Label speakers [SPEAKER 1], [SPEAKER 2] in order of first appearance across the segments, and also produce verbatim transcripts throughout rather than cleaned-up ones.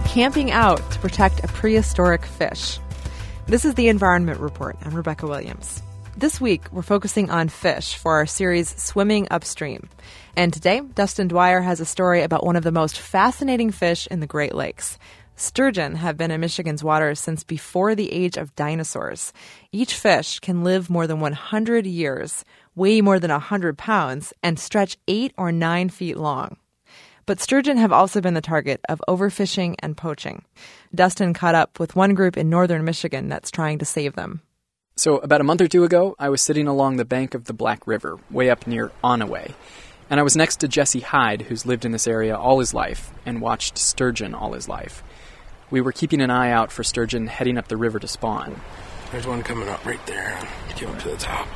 [SPEAKER 1] camping out to protect a prehistoric fish. This is the Environment Report. I'm Rebecca Williams. This week, we're focusing on fish for our series Swimming Upstream. And today, Dustin Dwyer has a story about one of the most fascinating fish in the Great Lakes. Sturgeon have been in Michigan's waters since before the age of dinosaurs. Each fish can live more than one hundred years, weigh more than one hundred pounds, and stretch eight or nine feet long. But sturgeon have also been the target of overfishing and poaching. Dustin caught up with one group in northern Michigan that's trying to save them.
[SPEAKER 2] So about a month or two ago, I was sitting along the bank of the Black River, way up near Onaway. And I was next to Jesse Hyde, who's lived in this area all his life and watched sturgeon all his life. We were keeping an eye out for sturgeon heading up the river to spawn.
[SPEAKER 3] There's one coming up right there. Get up to the top.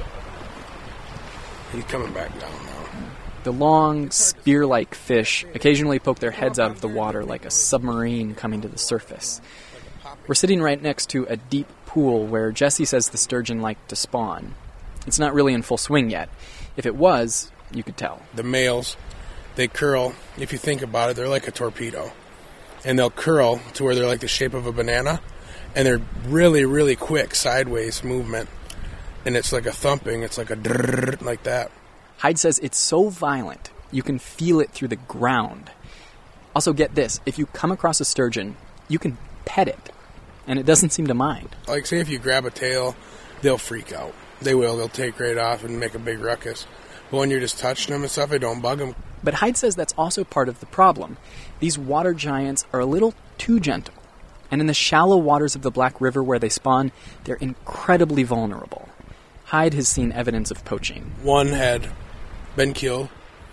[SPEAKER 3] He's coming back down now.
[SPEAKER 2] The long, spear-like fish occasionally poke their heads out of the water like a submarine coming to the surface. We're sitting right next to a deep pool where Jesse says the sturgeon like to spawn. It's not really in full swing yet. If it was, you could tell.
[SPEAKER 3] The males, they curl. If you think about it, they're like a torpedo. And they'll curl to where they're like the shape of a banana. And they're really, really quick sideways movement. And it's like a thumping. It's like a drrrr, like that.
[SPEAKER 2] Hyde says it's so violent, you can feel it through the ground. Also, get this. If you come across a sturgeon, you can pet it. And it doesn't seem to mind.
[SPEAKER 3] Like, say if you grab a tail, they'll freak out. They will. They'll take right off and make a big ruckus. But when you're just touching them and stuff, it don't bug them.
[SPEAKER 2] But Hyde says that's also part of the problem. These water giants are a little too gentle. And in the shallow waters of the Black River where they spawn, they're incredibly vulnerable. Hyde has seen evidence of poaching.
[SPEAKER 3] One had been killed,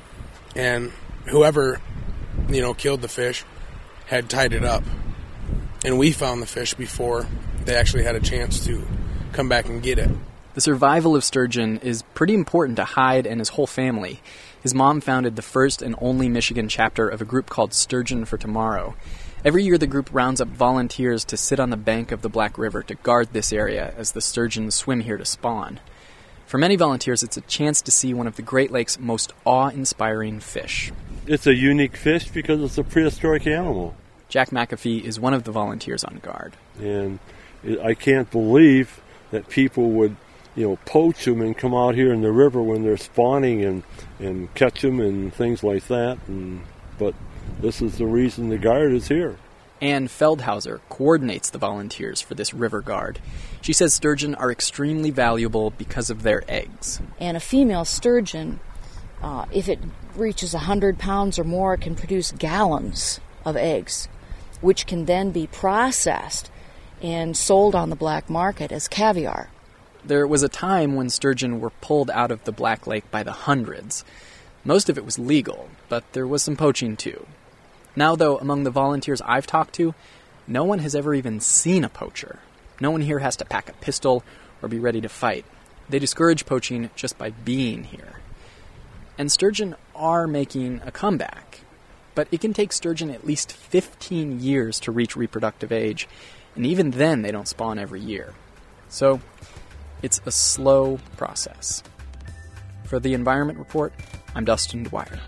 [SPEAKER 3] and whoever, you know, killed the fish had tied it up. And we found the fish before they actually had a chance to come back and get it.
[SPEAKER 2] The survival of sturgeon is pretty important to Hyde and his whole family. His mom founded the first and only Michigan chapter of a group called Sturgeon for Tomorrow. Every year the group rounds up volunteers to sit on the bank of the Black River to guard this area as the sturgeon swim here to spawn. For many volunteers, it's a chance to see one of the Great Lakes' most awe-inspiring fish.
[SPEAKER 4] It's a unique fish because it's a prehistoric animal.
[SPEAKER 2] Jack McAfee is one of the volunteers on guard.
[SPEAKER 4] And I can't believe that people would, you know, poach them and come out here in the river when they're spawning and, and catch them and things like that. And, but this is the reason the guard is here.
[SPEAKER 2] Ann Feldhauser coordinates the volunteers for this river guard. She says sturgeon are extremely valuable because of their eggs.
[SPEAKER 5] And a female sturgeon, uh, if it reaches one hundred pounds or more, can produce gallons of eggs, which can then be processed and sold on the black market as caviar.
[SPEAKER 2] There was a time when sturgeon were pulled out of the Black Lake by the hundreds. Most of it was legal, but there was some poaching too. Now, though, among the volunteers I've talked to, no one has ever even seen a poacher. No one here has to pack a pistol or be ready to fight. They discourage poaching just by being here. And sturgeon are making a comeback. But it can take sturgeon at least fifteen years to reach reproductive age, and even then they don't spawn every year. So, it's a slow process. For the Environment Report, I'm Dustin Dwyer.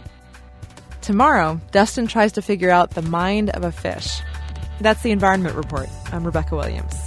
[SPEAKER 1] Tomorrow, Dustin tries to figure out the mind of a fish. That's the Environment Report. I'm Rebecca Williams.